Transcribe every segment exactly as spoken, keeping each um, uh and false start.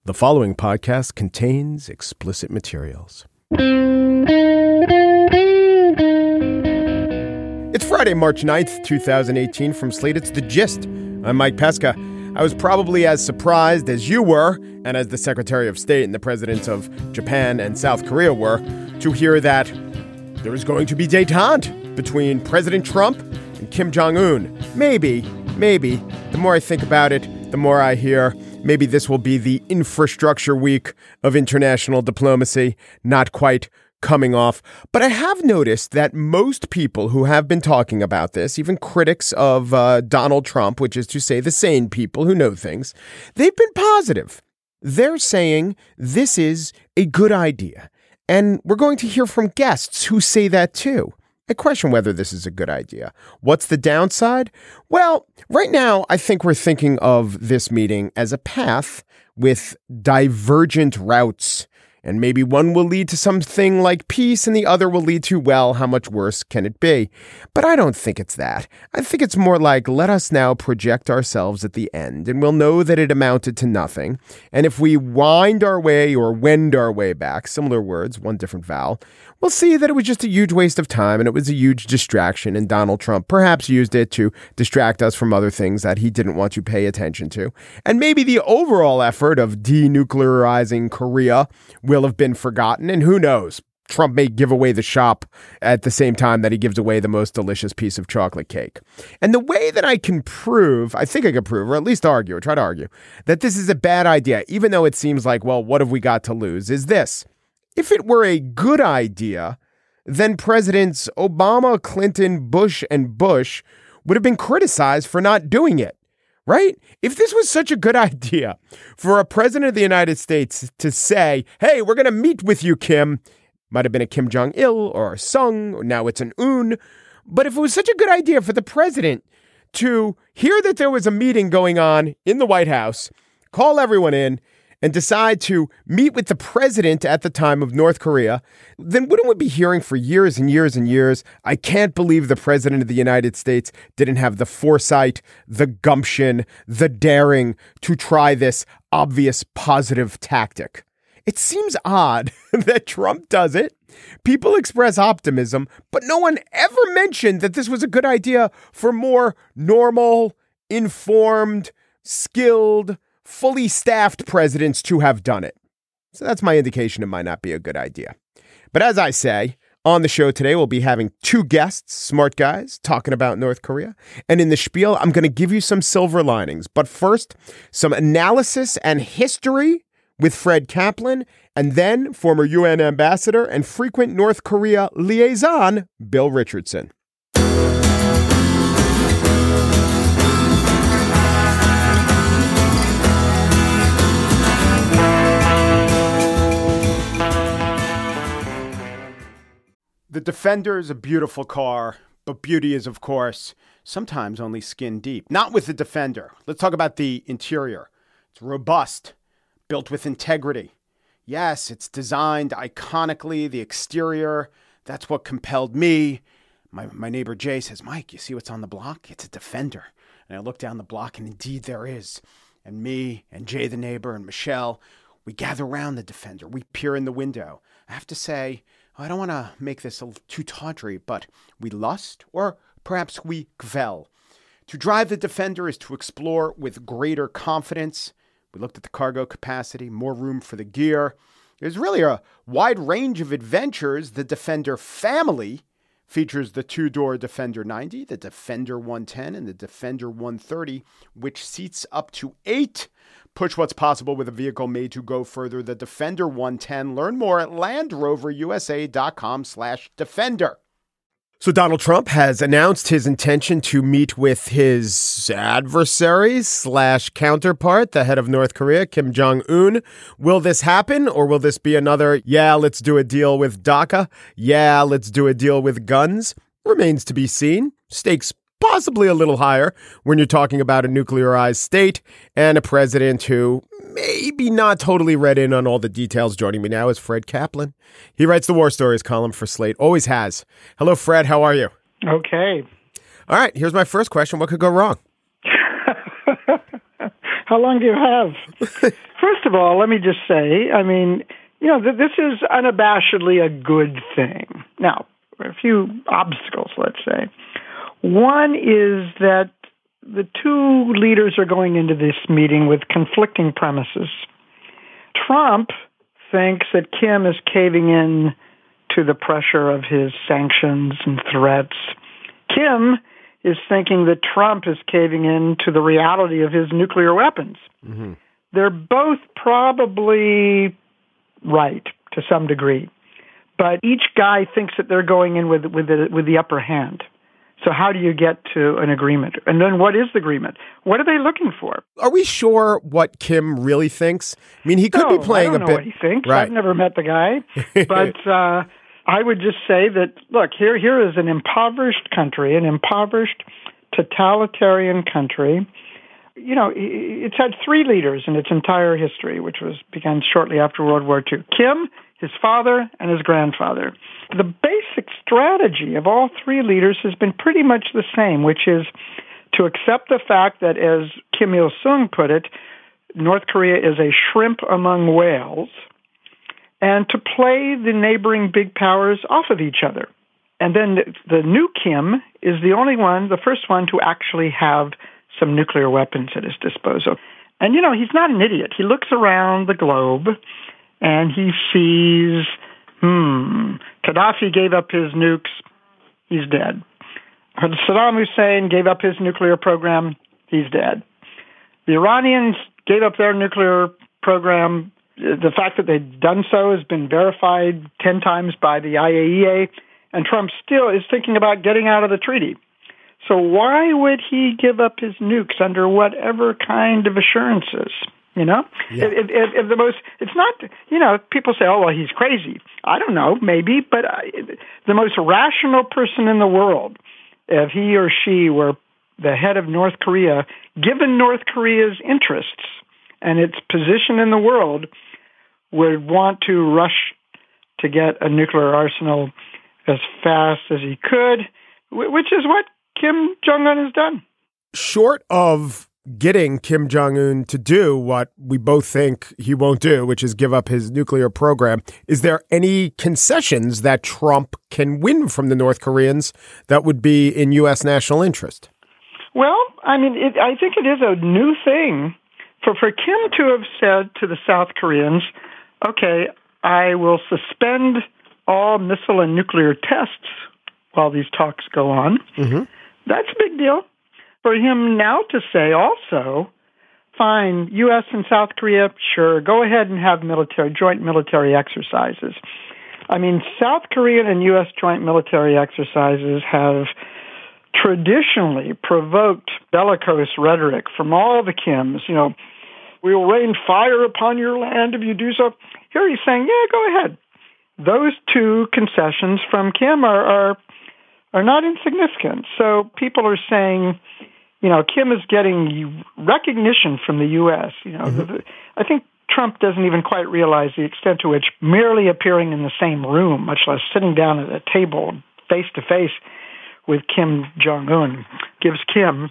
The following podcast contains explicit materials. It's Friday, March ninth, twenty eighteen. From Slate, it's The Gist. I'm Mike Pesca. I was probably as surprised as you were, and as the Secretary of State and the presidents of Japan and South Korea were, to hear that there is going to be détente between President Trump and Kim Jong-un. Maybe, maybe. The more I think about it, the more I hear maybe this will be the infrastructure week of international diplomacy, not quite coming off. But I have noticed that most people who have been talking about this, even critics of uh, Donald Trump, which is to say the sane people who know things, they've been positive. They're saying this is a good idea. And we're going to hear from guests who say that too. I question whether this is a good idea. What's the downside? Well, right now, I think we're thinking of this meeting as a path with divergent routes. And maybe one will lead to something like peace and the other will lead to, well, how much worse can it be? But I don't think it's that. I think it's more like, let us now project ourselves at the end and we'll know that it amounted to nothing. And if we wind our way or wend our way back, similar words, one different vowel, we'll see that it was just a huge waste of time and it was a huge distraction. And Donald Trump perhaps used it to distract us from other things that he didn't want to pay attention to. And maybe the overall effort of denuclearizing Korea will have been forgotten, and who knows? Trump may give away the shop at the same time that he gives away the most delicious piece of chocolate cake. And the way that I can prove, I think I can prove, or at least argue, or try to argue, that this is a bad idea, even though it seems like, well, what have we got to lose, is this. If it were a good idea, then Presidents Obama, Clinton, Bush, and Bush would have been criticized for not doing it. Right? If this was such a good idea for a president of the United States to say, hey, we're going to meet with you, Kim, might have been a Kim Jong-il or a Sung, or now it's an Un. But if it was such a good idea for the president to hear that there was a meeting going on in the White House, call everyone in, and decide to meet with the president at the time of North Korea, then wouldn't we be hearing for years and years and years, I can't believe the president of the United States didn't have the foresight, the gumption, the daring to try this obvious positive tactic. It seems odd that Trump does it. People express optimism, but no one ever mentioned that this was a good idea for more normal, informed, skilled, fully staffed presidents to have done it. So that's my indication it might not be a good idea. But as I say, on the show today, we'll be having two guests, smart guys, talking about North Korea. And in the spiel, I'm going to give you some silver linings. But first, some analysis and history with Fred Kaplan, and then former U N ambassador and frequent North Korea liaison, Bill Richardson. The Defender is a beautiful car, but beauty is, of course, sometimes only skin deep. Not with the Defender. Let's talk about the interior. It's robust, built with integrity. Yes, it's designed iconically. The exterior, that's what compelled me. My, my neighbor Jay says, Mike, you see what's on the block? It's a Defender. And I look down the block, and indeed there is. And me and Jay, the neighbor, and Michelle, we gather around the Defender. We peer in the window. I have to say, I don't want to make this a little too tawdry, but we lust, or perhaps we kvel. To drive the Defender is to explore with greater confidence. We looked at the cargo capacity, more room for the gear. There's really a wide range of adventures. The Defender family features the two-door Defender ninety, the Defender one ten, and the Defender one thirty, which seats up to eight. Push what's possible with a vehicle made to go further. The Defender one ten. Learn more at LandRoverUSA.com slash Defender. So Donald Trump has announced his intention to meet with his adversary slash counterpart, the head of North Korea, Kim Jong-un. Will this happen, or will this be another, yeah, let's do a deal with DACA, yeah, let's do a deal with guns? Remains to be seen. Stakes possibly a little higher when you're talking about a nuclearized state and a president who maybe not totally read in on all the details. Joining me now is Fred Kaplan. He writes the War Stories column for Slate. Always has. Hello, Fred. How are you? Okay. All right. Here's my first question. What could go wrong? How long do you have? first of all, let me just say, I mean, you know, th- this is unabashedly a good thing. Now, a few obstacles, let's say. One is that the two leaders are going into this meeting with conflicting premises. Trump thinks that Kim is caving in to the pressure of his sanctions and threats. Kim is thinking that Trump is caving in to the reality of his nuclear weapons. Mm-hmm. They're both probably right to some degree, but each guy thinks that they're going in with with the, with the upper hand. So how do you get to an agreement? And then what is the agreement? What are they looking for? Are we sure what Kim really thinks? I mean, he could no, be playing I don't a know bit. What he thinks. Right. I've never met the guy, but uh, I would just say that look, here here is an impoverished country, an impoverished totalitarian country. You know, it's had three leaders in its entire history, which was began shortly after World War Two. Kim, his father, and his grandfather. The basic strategy of all three leaders has been pretty much the same, which is to accept the fact that, as Kim Il-sung put it, North Korea is a shrimp among whales, and to play the neighboring big powers off of each other. And then the new Kim is the only one, the first one, to actually have some nuclear weapons at his disposal. And, you know, he's not an idiot. He looks around the globe and he sees, hmm, Gaddafi gave up his nukes. He's dead. Saddam Hussein gave up his nuclear program. He's dead. The Iranians gave up their nuclear program. The fact that they've done so has been verified ten times by the I A E A, and Trump still is thinking about getting out of the treaty. So why would he give up his nukes under whatever kind of assurances? You know, yeah. if, if, if the most, it's not, you know, people say, oh, well, he's crazy. I don't know, maybe, but I, the most rational person in the world, if he or she were the head of North Korea, given North Korea's interests and its position in the world, would want to rush to get a nuclear arsenal as fast as he could, which is what Kim Jong-un has done. Short of getting Kim Jong-un to do what we both think he won't do, which is give up his nuclear program, is there any concessions that Trump can win from the North Koreans that would be in U S national interest? Well, I mean, it, I think it is a new thing for, for Kim to have said to the South Koreans, okay, I will suspend all missile and nuclear tests while these talks go on. Mm-hmm. That's a big deal. For him now to say also, fine, U S and South Korea, sure, go ahead and have military joint military exercises. I mean, South Korean and U S joint military exercises have traditionally provoked bellicose rhetoric from all the Kims. You know, we will rain fire upon your land if you do so. Here he's saying, yeah, go ahead. Those two concessions from Kim are are, are not insignificant. So people are saying, you know, Kim is getting recognition from the U S. You know, mm-hmm. the, I think Trump doesn't even quite realize the extent to which merely appearing in the same room, much less sitting down at a table face to face with Kim Jong-un, gives Kim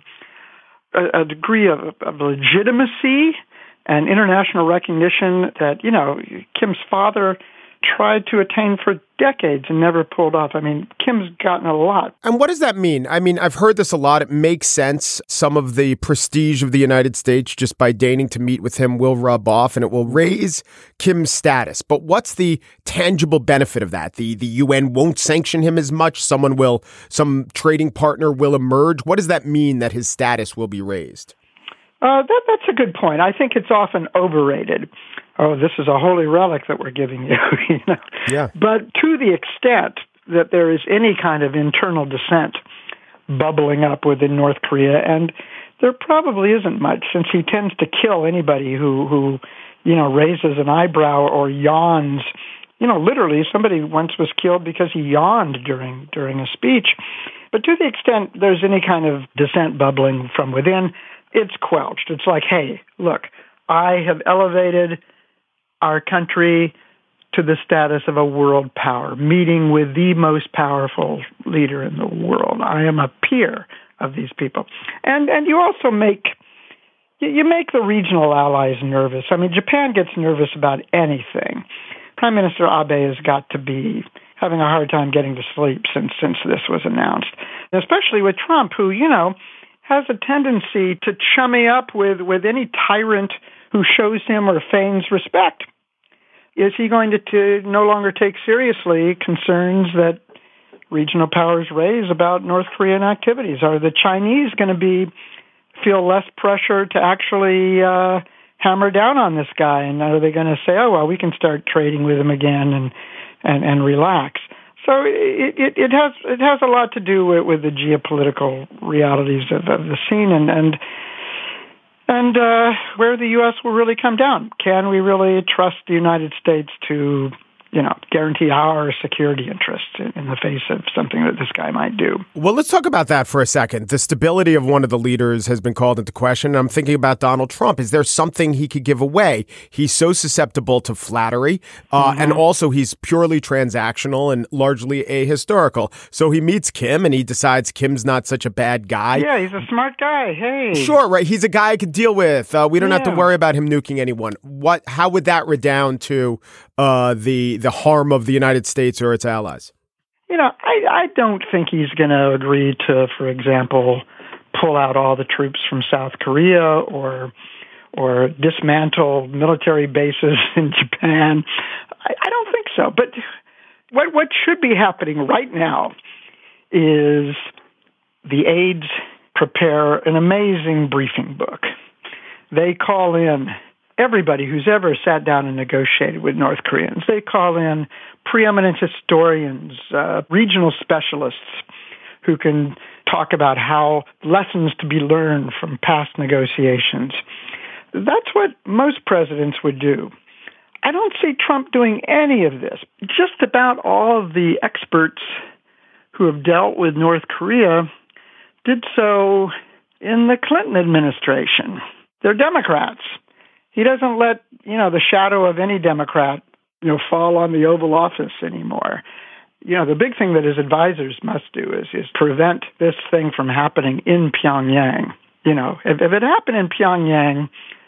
a, a degree of, of legitimacy and international recognition that, you know, Kim's father tried to attain for decades and never pulled off. I mean, Kim's gotten a lot. And what does that mean? I mean, I've heard this a lot. It makes sense. Some of the prestige of the United States just by deigning to meet with him will rub off and it will raise Kim's status. But what's the tangible benefit of that? The the U N won't sanction him as much. Someone will, some trading partner will emerge. What does that mean that his status will be raised? Uh, that, that's a good point. I think it's often overrated. Oh, this is a holy relic that we're giving you. you know? Yeah. But to the extent that there is any kind of internal dissent bubbling up within North Korea, and there probably isn't much, since he tends to kill anybody who, who you know, raises an eyebrow or yawns. You know, literally, somebody once was killed because he yawned during during a speech. But to the extent there's any kind of dissent bubbling from within, it's quelched. It's like, hey, look, I have elevated our country to the status of a world power, meeting with the most powerful leader in the world. I am a peer of these people. And and you also make, you, you make the regional allies nervous. I mean, Japan gets nervous about anything. Prime Minister Abe has got to be having a hard time getting to sleep since since this was announced, and especially with Trump, who, you know, has a tendency to chummy up with, with any tyrant who shows him or feigns respect. Is he going to, to no longer take seriously concerns that regional powers raise about North Korean activities? Are the Chinese going to be feel less pressure to actually uh, hammer down on this guy? And are they going to say, oh, well, we can start trading with him again and and, and relax? So it, it, it has it has a lot to do with, with the geopolitical realities of, of the scene and and and uh, where the U S will really come down. Can we really trust the United States to, you know, guarantee our security interests in, in the face of something that this guy might do? Well, let's talk about that for a second. The stability of one of the leaders has been called into question. I'm thinking about Donald Trump. Is there something he could give away? He's so susceptible to flattery, uh, mm-hmm. and also he's purely transactional and largely ahistorical. So he meets Kim and he decides Kim's not such a bad guy. Yeah, he's a smart guy. Hey. Sure, right. He's a guy I could deal with. Uh, we don't yeah. have to worry about him nuking anyone. What? How would that redound to uh, the the harm of the United States or its allies? You know, I, I don't think he's going to agree to, for example, pull out all the troops from South Korea or or dismantle military bases in Japan. I, I don't think so. But what what should be happening right now is the aides prepare an amazing briefing book. They call in everybody who's ever sat down and negotiated with North Koreans. They call in preeminent historians, uh, regional specialists who can talk about how lessons to be learned from past negotiations. That's what most presidents would do. I don't see Trump doing any of this. Just about all of the experts who have dealt with North Korea did so in the Clinton administration. They're Democrats. He doesn't let, you know, the shadow of any Democrat, you know, fall on the Oval Office anymore. You know, the big thing that his advisors must do is is prevent this thing from happening in Pyongyang. You know, if, if it happened in Pyongyang,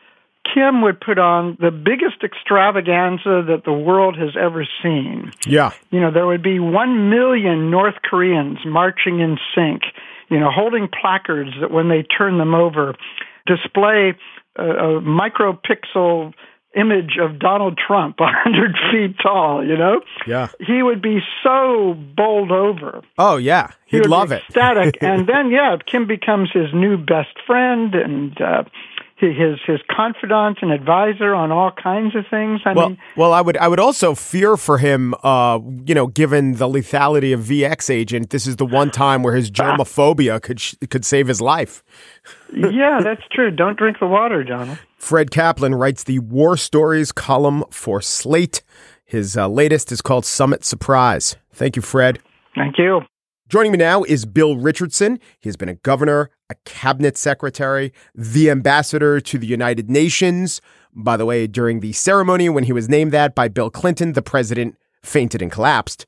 Kim would put on the biggest extravaganza that the world has ever seen. Yeah. You know, there would be one million North Koreans marching in sync, you know, holding placards that when they turn them over, display a, a micropixel image of Donald Trump one hundred feet tall, you know? Yeah. He would be so bowled over. Oh, yeah. He'd he would love be it. Ecstatic. And then, yeah, Kim becomes his new best friend and uh, his his confidant and advisor on all kinds of things. I well, mean, well, I would I would also fear for him, uh, you know, given the lethality of V X agent. This is the one time where his germophobia could sh- could save his life. Yeah, that's true. Don't drink the water, Donald. Fred Kaplan writes the War Stories column for Slate. His uh, latest is called Summit Surprise. Thank you, Fred. Thank you. Joining me now is Bill Richardson. He's been a governor, a cabinet secretary, the ambassador to the United Nations. By the way, during the ceremony when he was named that by Bill Clinton, the president fainted and collapsed.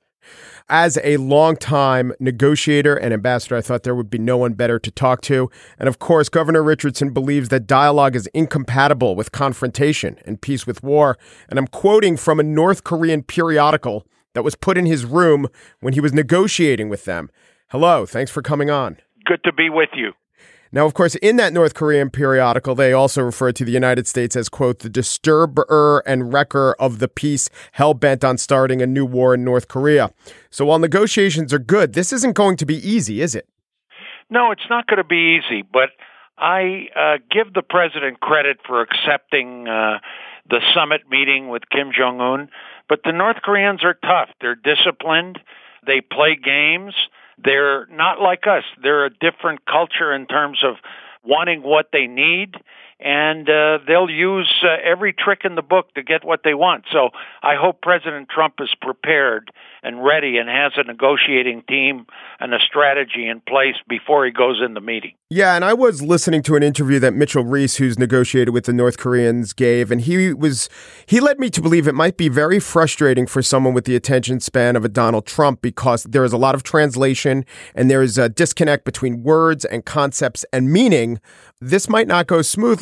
As a longtime negotiator and ambassador, I thought there would be no one better to talk to. And of course, Governor Richardson believes that dialogue is incompatible with confrontation and peace with war. And I'm quoting from a North Korean periodical that was put in his room when he was negotiating with them. Hello, thanks for coming on. Good to be with you. Now, of course, in that North Korean periodical, they also refer to the United States as, quote, the disturber and wrecker of the peace, hell-bent on starting a new war in North Korea. So while negotiations are good, this isn't going to be easy, is it? No, it's not going to be easy, but I uh, give the president credit for accepting uh, the summit meeting with Kim Jong-un, but the North Koreans are tough. They're disciplined. They play games. They're not like us. They're a different culture in terms of wanting what they need, and uh, they'll use uh, every trick in the book to get what they want. So I hope President Trump is prepared and ready and has a negotiating team and a strategy in place before he goes in the meeting. Yeah, and I was listening to an interview that Mitchell Reese, who's negotiated with the North Koreans, gave, and he was he led me to believe it might be very frustrating for someone with the attention span of a Donald Trump because there is a lot of translation and there is a disconnect between words and concepts and meaning. This might not go smoothly.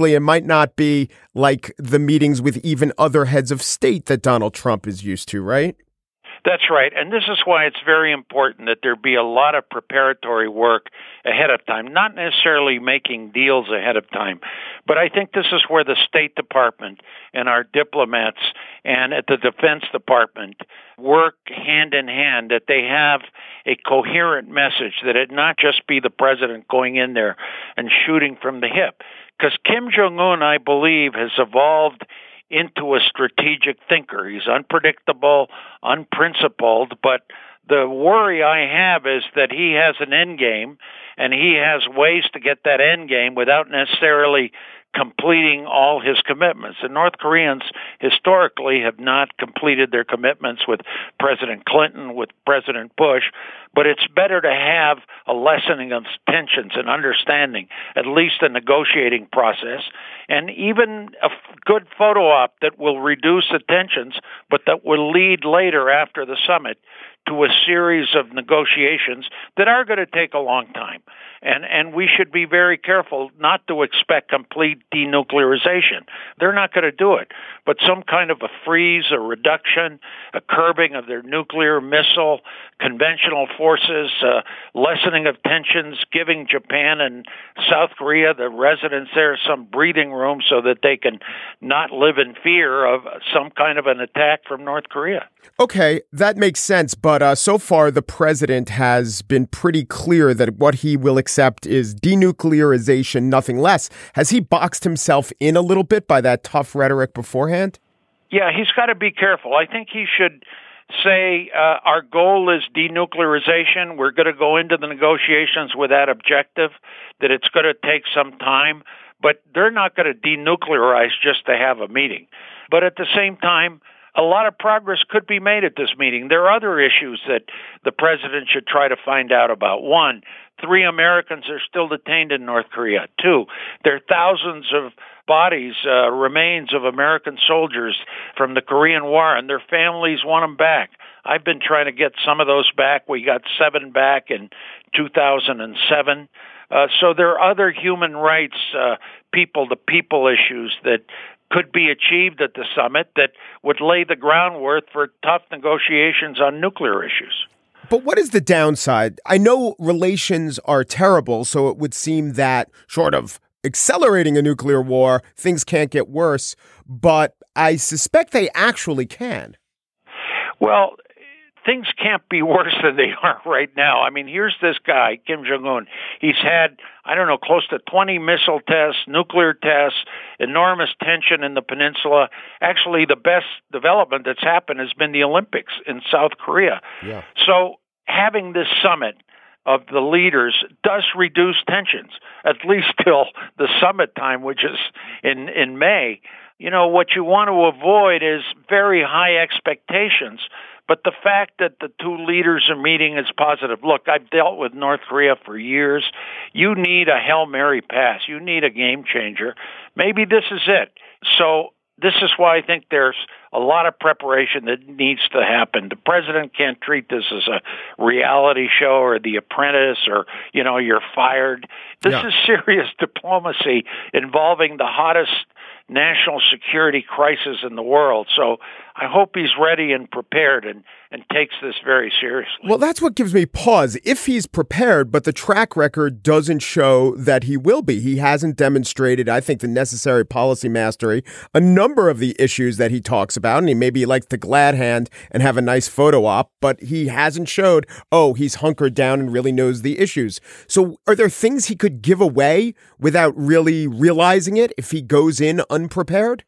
Specifically, it might not be like the meetings with even other heads of state that Donald Trump is used to, right? That's right. And this is why it's very important that there be a lot of preparatory work ahead of time, not necessarily making deals ahead of time. But I think this is where the State Department and our diplomats and at the Defense Department work hand in hand, that they have a coherent message, that it not just be the president going in there and shooting from the hip. Because Kim Jong-un, I believe, has evolved into a strategic thinker. He's unpredictable, unprincipled, but the worry I have is that he has an end game, and he has ways to get that end game without necessarily completing all his commitments. The North Koreans historically have not completed their commitments with President Clinton, with President Bush, but it's better to have a lessening of tensions and understanding, at least a negotiating process, and even a good photo op that will reduce the tensions, but that will lead later after the summit to a series of negotiations that are going to take a long time. And and we should be very careful not to expect complete denuclearization. They're not going to do it. But some kind of a freeze, a reduction, a curbing of their nuclear missile, conventional forces, uh, lessening of tensions, giving Japan and South Korea, the residents there, some breathing room so that they can not live in fear of some kind of an attack from North Korea. Okay, that makes sense. But uh, so far, the president has been pretty clear that what he will accept is denuclearization, nothing less. Has he boxed himself in a little bit by that tough rhetoric beforehand? Yeah, he's got to be careful. I think he should say uh, our goal is denuclearization. We're going to go into the negotiations with that objective, that it's going to take some time, but they're not going to denuclearize just to have a meeting. But at the same time, a lot of progress could be made at this meeting. There are other issues that the president should try to find out about. One, three Americans are still detained in North Korea. Two, there are thousands of bodies, uh, remains of American soldiers from the Korean War, and their families want them back. I've been trying to get some of those back. We got seven back in two thousand seven. Uh, so there are other human rights, uh, people-to-people issues that could be achieved at the summit that would lay the groundwork for tough negotiations on nuclear issues. But what is the downside? I know relations are terrible, so it would seem that short of accelerating a nuclear war, things can't get worse, but I suspect they actually can. Well, things can't be worse than they are right now. I mean, here's this guy, Kim Jong-un. He's had, I don't know, close to twenty missile tests, nuclear tests, enormous tension in the peninsula. Actually, the best development that's happened has been the Olympics in South Korea. Yeah. So having this summit of the leaders does reduce tensions, at least till the summit time, which is in, in May. You know, what you want to avoid is very high expectations. But the fact that the two leaders are meeting is positive. Look, I've dealt with North Korea for years. You need a Hail Mary pass. You need a game changer. Maybe this is it. So this is why I think there's a lot of preparation that needs to happen. The president can't treat this as a reality show or The Apprentice or, you know, you're fired. This yeah. is serious diplomacy involving the hottest national security crisis in the world. So I hope he's ready and prepared and, and takes this very seriously. Well, that's what gives me pause. If he's prepared, but the track record doesn't show that he will be. He hasn't demonstrated, I think, the necessary policy mastery. A number of the issues that he talks about, and he maybe likes to glad hand and have a nice photo op, but he hasn't showed, oh, he's hunkered down and really knows the issues. So are there things he could give away without really realizing it if he goes in unprepared?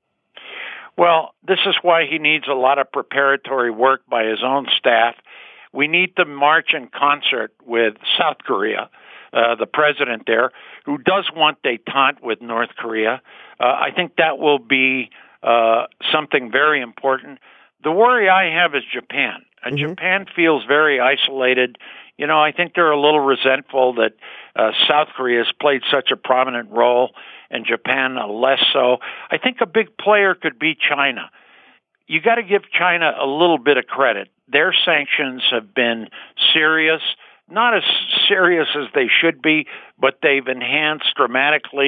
Well, this is why he needs a lot of preparatory work by his own staff. We need to march in concert with South Korea, uh, the president there, who does want détente with North Korea. Uh, I think that will be uh, something very important. The worry I have is Japan. And mm-hmm. Japan feels very isolated. You know, I think they're a little resentful that uh, South Korea has played such a prominent role and Japan less so. I think a big player could be China. You got to give China a little bit of credit. Their sanctions have been serious, not as serious as they should be, but they've enhanced dramatically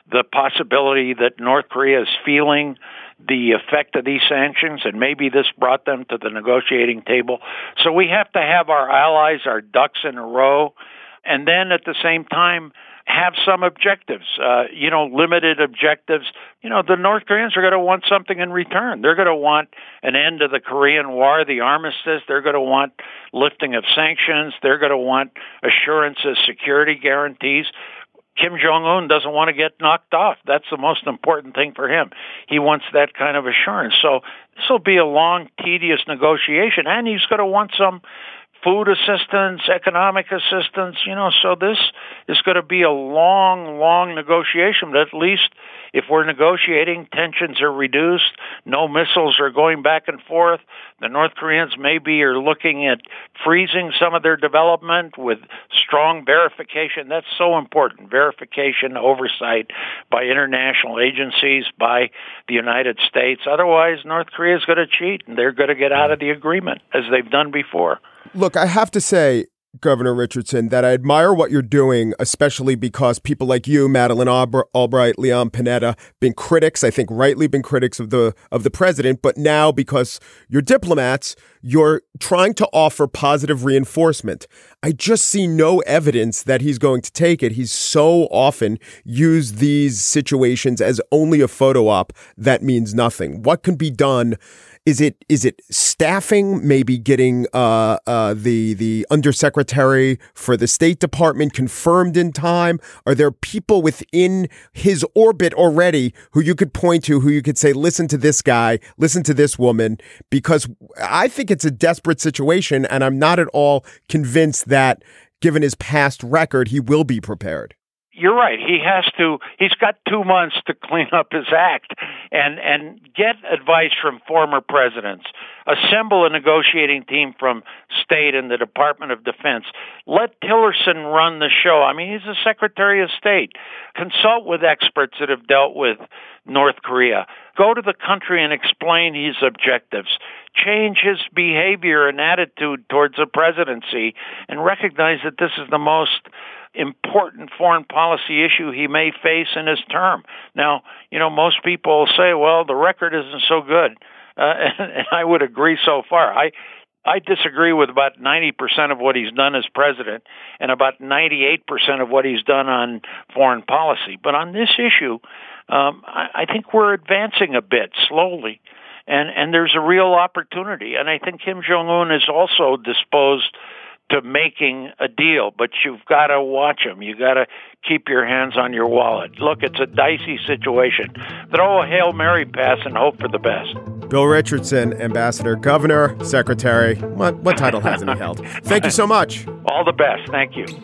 the possibility that North Korea is feeling the effect of these sanctions, and maybe this brought them to the negotiating table. So we have to have our allies, our ducks in a row, and then at the same time have some objectives, uh, you know, limited objectives. You know, the North Koreans are going to want something in return. They're going to want an end to the Korean War, the armistice. They're going to want lifting of sanctions. They're going to want assurances, security guarantees. Kim Jong-un doesn't want to get knocked off. That's the most important thing for him. He wants that kind of assurance. So this will be a long, tedious negotiation, and he's going to want some food assistance, economic assistance, you know, so this is going to be a long, long negotiation. But at least if we're negotiating, tensions are reduced, no missiles are going back and forth. The North Koreans maybe are looking at freezing some of their development with strong verification. That's so important, verification, oversight by international agencies, by the United States. Otherwise, North Korea is going to cheat, and they're going to get out of the agreement, as they've done before. Look, I have to say, Governor Richardson, that I admire what you're doing, especially because people like you, Madeleine Albright, Leon Panetta, been critics, I think rightly been critics of the of the president, but now because you're diplomats, you're trying to offer positive reinforcement. I just see no evidence that he's going to take it. He's so often used these situations as only a photo op that means nothing. What can be done? Is it is it staffing? Maybe getting uh, uh, the the undersecretary for the State Department confirmed in time? Are there people within his orbit already who you could point to, who you could say, listen to this guy, listen to this woman? Because I think it's a desperate situation, and I'm not at all convinced that, given his past record, he will be prepared. You're right. He has to, he's got two months to clean up his act and, and get advice from former presidents. Assemble a negotiating team from State and the Department of Defense. Let Tillerson run the show. I mean, he's the Secretary of State. Consult with experts that have dealt with North Korea. Go to the country and explain his objectives. Change his behavior and attitude towards the presidency and recognize that this is the most important foreign policy issue he may face in his term. Now, you know, most people say, well, the record isn't so good. Uh, and, and I would agree so far. I I disagree with about ninety percent of what he's done as president and about ninety-eight percent of what he's done on foreign policy. But on this issue, um, I, I think we're advancing a bit slowly, and, and there's a real opportunity. And I think Kim Jong-un is also disposed to making a deal, but you've got to watch him. You got to keep your hands on your wallet. Look, it's a dicey situation. Throw a Hail Mary pass and hope for the best. Bill Richardson, Ambassador, Governor, Secretary. What, what title hasn't he held? Thank you so much. All the best. Thank you.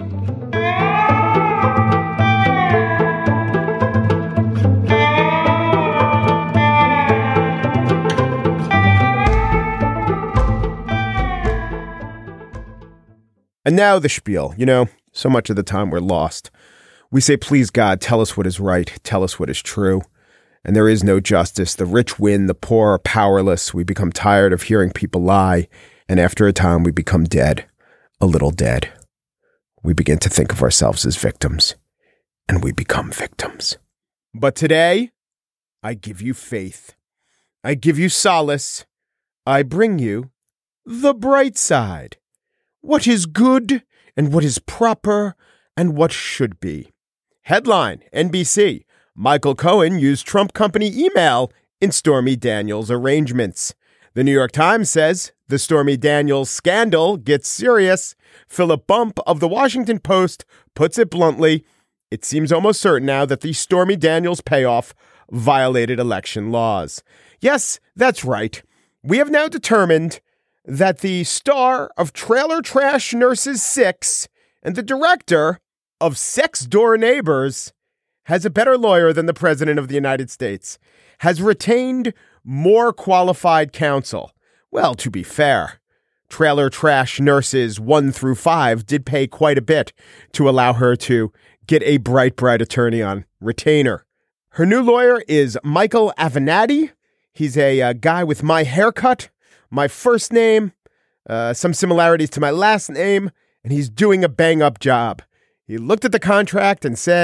And now the spiel. You know, so much of the time we're lost. We say, please, God, tell us what is right. Tell us what is true. And there is no justice. The rich win. The poor are powerless. We become tired of hearing people lie. And after a time, we become dead. A little dead. We begin to think of ourselves as victims. And we become victims. But today, I give you faith. I give you solace. I bring you the bright side. What is good and what is proper and what should be. Headline, N B C. Michael Cohen used Trump company email in Stormy Daniels' arrangements. The New York Times says the Stormy Daniels scandal gets serious. Philip Bump of the Washington Post puts it bluntly. It seems almost certain now that the Stormy Daniels payoff violated election laws. Yes, that's right. We have now determined that the star of Trailer Trash Nurses six and the director of Sex Door Neighbors has a better lawyer than the President of the United States, has retained more qualified counsel. Well, to be fair, Trailer Trash Nurses one through five did pay quite a bit to allow her to get a bright, bright attorney on retainer. Her new lawyer is Michael Avenatti. He's a, a guy with my haircut, my first name, uh, some similarities to my last name, and he's doing a bang-up job. He looked at the contract and said,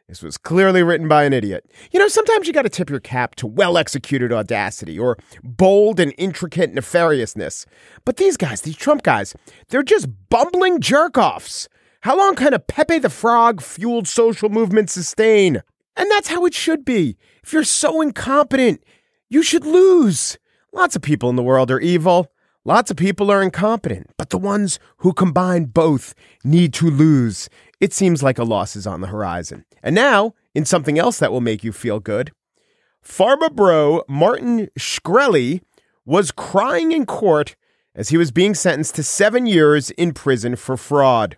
This was clearly written by an idiot. You know, sometimes you got to tip your cap to well-executed audacity or bold and intricate nefariousness. But these guys, these Trump guys, they're just bumbling jerk-offs. How long can a Pepe the Frog-fueled social movement sustain? And that's how it should be. If you're so incompetent, you should lose. Lots of people in the world are evil. Lots of people are incompetent. But the ones who combine both need to lose. It seems like a loss is on the horizon. And now, in something else that will make you feel good, Pharma bro Martin Shkreli was crying in court as he was being sentenced to seven years in prison for fraud.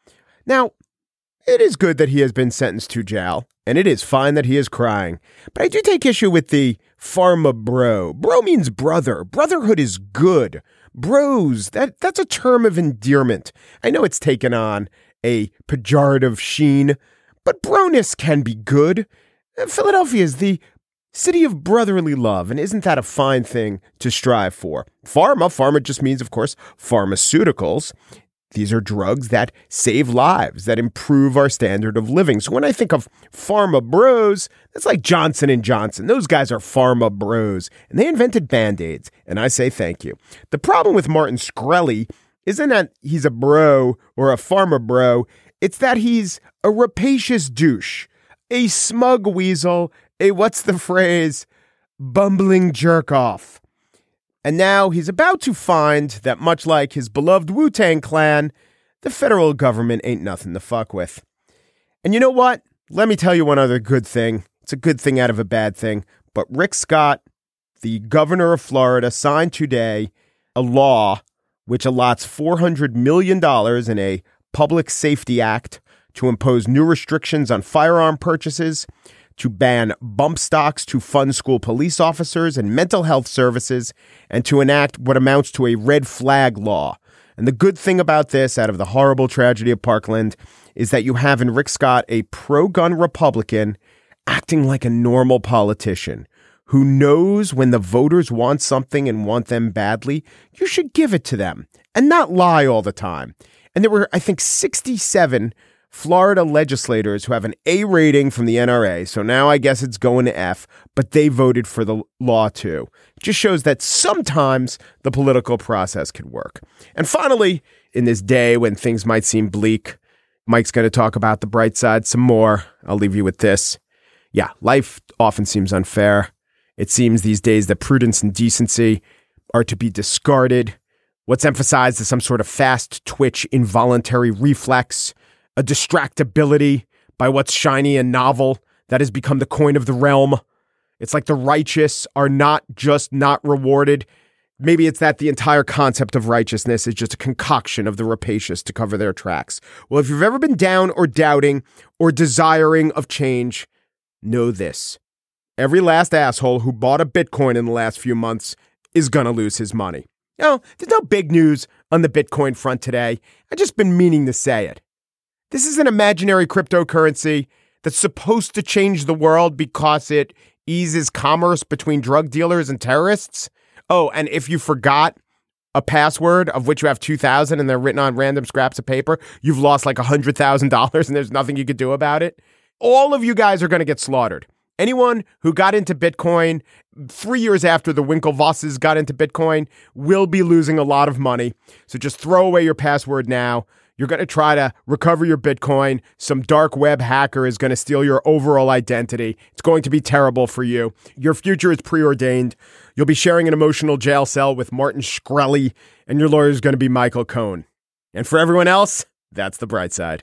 Now, it is good that he has been sentenced to jail, and it is fine that he is crying. But I do take issue with the pharma bro. Bro means brother. Brotherhood is good. Bros, that, that's a term of endearment. I know it's taken on a pejorative sheen, but broness can be good. Philadelphia is the city of brotherly love, and isn't that a fine thing to strive for? Pharma, pharma just means, of course, pharmaceuticals. These are drugs that save lives, that improve our standard of living. So when I think of pharma bros, that's like Johnson and Johnson. Those guys are pharma bros, and they invented Band-Aids, and I say thank you. The problem with Martin Shkreli isn't that he's a bro or a pharma bro. It's that he's a rapacious douche, a smug weasel, a, what's the phrase, bumbling jerk-off. And now he's about to find that, much like his beloved Wu-Tang Clan, the federal government ain't nothing to fuck with. And you know what? Let me tell you one other good thing. It's a good thing out of a bad thing. But Rick Scott, the governor of Florida, signed today a law which allots four hundred million dollars in a Public Safety Act to impose new restrictions on firearm purchases, to ban bump stocks to fund school police officers and mental health services, and to enact what amounts to a red flag law. And the good thing about this, out of the horrible tragedy of Parkland, is that you have in Rick Scott a pro-gun Republican acting like a normal politician who knows when the voters want something and want them badly, you should give it to them and not lie all the time. And there were, I think, sixty-seven Florida legislators who have an A rating from the N R A, so now I guess it's going to F, but they voted for the law too. It just shows that sometimes the political process can work. And finally, in this day when things might seem bleak, Mike's going to talk about the bright side some more. I'll leave you with this. Yeah, life often seems unfair. It seems these days that prudence and decency are to be discarded. What's emphasized is some sort of fast twitch involuntary reflex, a distractibility by what's shiny and novel that has become the coin of the realm. It's like the righteous are not just not rewarded. Maybe it's that the entire concept of righteousness is just a concoction of the rapacious to cover their tracks. Well, if you've ever been down or doubting or desiring of change, know this. Every last asshole who bought a Bitcoin in the last few months is going to lose his money. No, there's no big news on the Bitcoin front today. I've just been meaning to say it. This is an imaginary cryptocurrency that's supposed to change the world because it eases commerce between drug dealers and terrorists. Oh, and if you forgot a password of which you have two thousand and they're written on random scraps of paper, you've lost like one hundred thousand dollars and there's nothing you could do about it. All of you guys are going to get slaughtered. Anyone who got into Bitcoin three years after the Winklevosses got into Bitcoin will be losing a lot of money. So just throw away your password now. You're going to try to recover your Bitcoin. Some dark web hacker is going to steal your overall identity. It's going to be terrible for you. Your future is preordained. You'll be sharing an emotional jail cell with Martin Shkreli, and your lawyer is going to be Michael Cohen. And for everyone else, that's the bright side.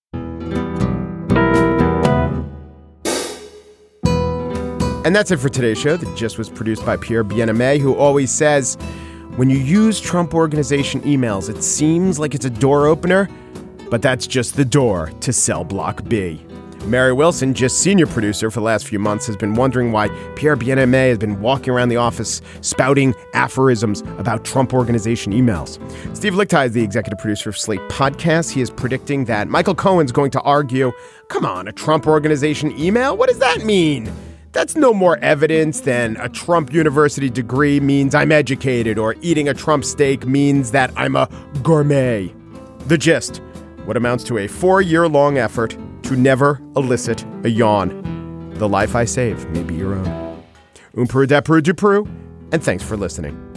And that's it for today's show. The Gist was produced by Pierre Bien-Aimé, who always says, when you use Trump Organization emails, it seems like it's a door opener, but that's just the door to cell block B. Mary Wilson, just senior producer for the last few months, has been wondering why Pierre Bien-Aimé has been walking around the office spouting aphorisms about Trump Organization emails. Steve Lickteig is the executive producer of Slate Podcasts. He is predicting that Michael Cohen's going to argue, come on, a Trump Organization email? What does that mean? That's no more evidence than a Trump University degree means I'm educated, or eating a Trump steak means that I'm a gourmet. The Gist, what amounts to a four-year-long effort to to never elicit a yawn. The life I save may be your own. Um Peru da Peru du Peru, and thanks for listening.